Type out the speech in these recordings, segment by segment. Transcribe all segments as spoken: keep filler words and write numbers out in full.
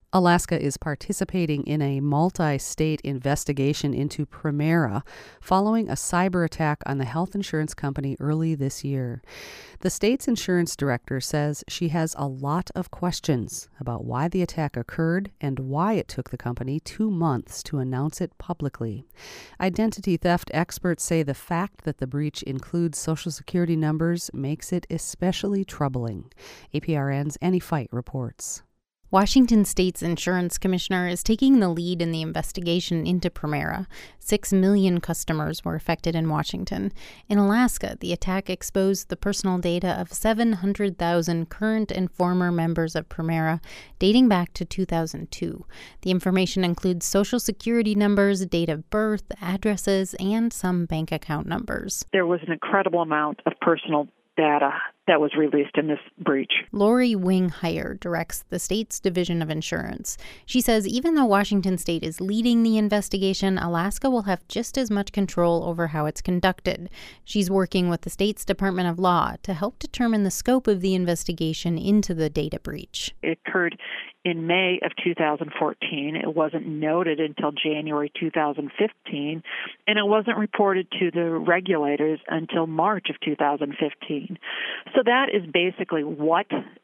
Alaska is participating in a multi-state investigation into Premera following a cyber attack on the health insurance company early this year. The state's insurance director says she has a lot of questions about why the attack occurred and why it took the company two months to announce it publicly. Identity theft experts say the fact that the breach includes Social Security numbers makes it especially troubling. A P R N's Annie Fight reports. Washington State's insurance commissioner is taking the lead in the investigation into Premera. Six million customers were affected in Washington. In Alaska, the attack exposed the personal data of seven hundred thousand current and former members of Premera, dating back to two thousand two. The information includes Social Security numbers, date of birth, addresses, and some bank account numbers. There was an incredible amount of personal data that was released in this breach. Lori Wing-Heyer directs the state's Division of Insurance. She says even though Washington State is leading the investigation, Alaska will have just as much control over how it's conducted. She's working with the state's Department of Law to help determine the scope of the investigation into the data breach. It occurred in May of two thousand fourteen. It wasn't noted until January two thousand fifteen, and it wasn't reported to the regulators until March of two thousand fifteen. So that is basically what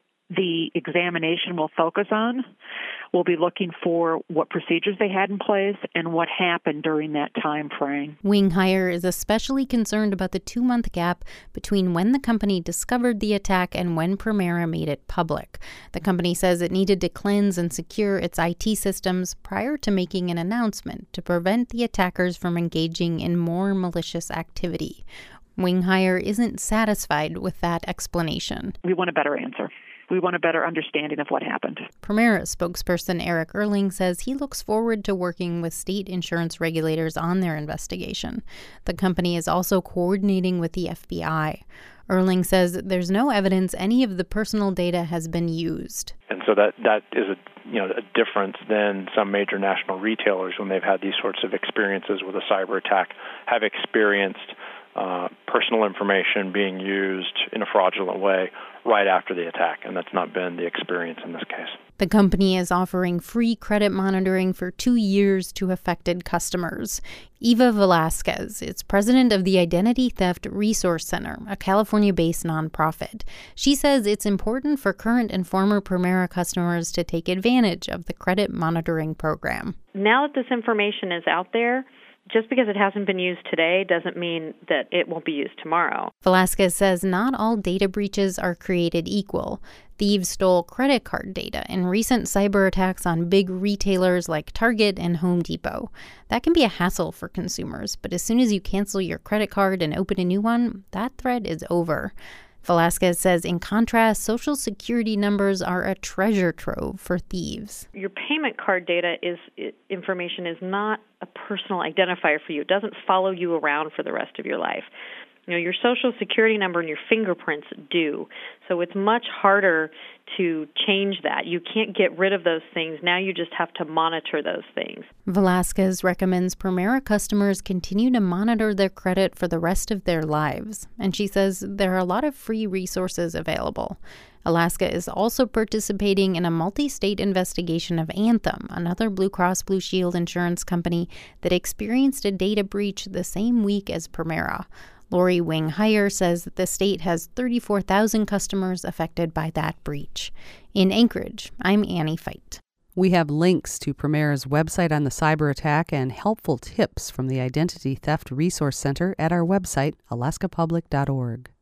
the examination will focus on. We'll be looking for what procedures they had in place and what happened during that time frame. Wing-Heyer is especially concerned about the two-month gap between when the company discovered the attack and when Premera made it public. The company says it needed to cleanse and secure its I T systems prior to making an announcement to prevent the attackers from engaging in more malicious activity. Wing-Heyer isn't satisfied with that explanation. We want a better answer. We want a better understanding of what happened. Premera spokesperson Eric Erling says he looks forward to working with state insurance regulators on their investigation. The company is also coordinating with the F B I. Erling says there's no evidence any of the personal data has been used. And so that, that is a, you know, a difference than some major national retailers when they've had these sorts of experiences with a cyber attack, have experienced Uh, personal information being used in a fraudulent way right after the attack, and that's not been the experience in this case. The company is offering free credit monitoring for two years to affected customers. Eva Velasquez is president of the Identity Theft Resource Center, a California-based nonprofit. She says it's important for current and former Premera customers to take advantage of the credit monitoring program. Now that this information is out there, just because it hasn't been used today doesn't mean that it won't be used tomorrow. Velasquez says not all data breaches are created equal. Thieves stole credit card data in recent cyber attacks on big retailers like Target and Home Depot. That can be a hassle for consumers, but as soon as you cancel your credit card and open a new one, that threat is over. Velasquez says, in contrast, Social Security numbers are a treasure trove for thieves. Your payment card data is information is not a personal identifier for you. It doesn't follow you around for the rest of your life. You know, your Social Security number and your fingerprints do. So it's much harder to change that. You can't get rid of those things. Now you just have to monitor those things. Velasquez recommends Premera customers continue to monitor their credit for the rest of their lives. And she says there are a lot of free resources available. Alaska is also participating in a multi-state investigation of Anthem, another Blue Cross Blue Shield insurance company that experienced a data breach the same week as Premera. Lori Wing-Heyer says that the state has thirty-four thousand customers affected by that breach. In Anchorage, I'm Annie Fight. We have links to Premera's website on the cyber attack and helpful tips from the Identity Theft Resource Center at our website, alaska public dot org.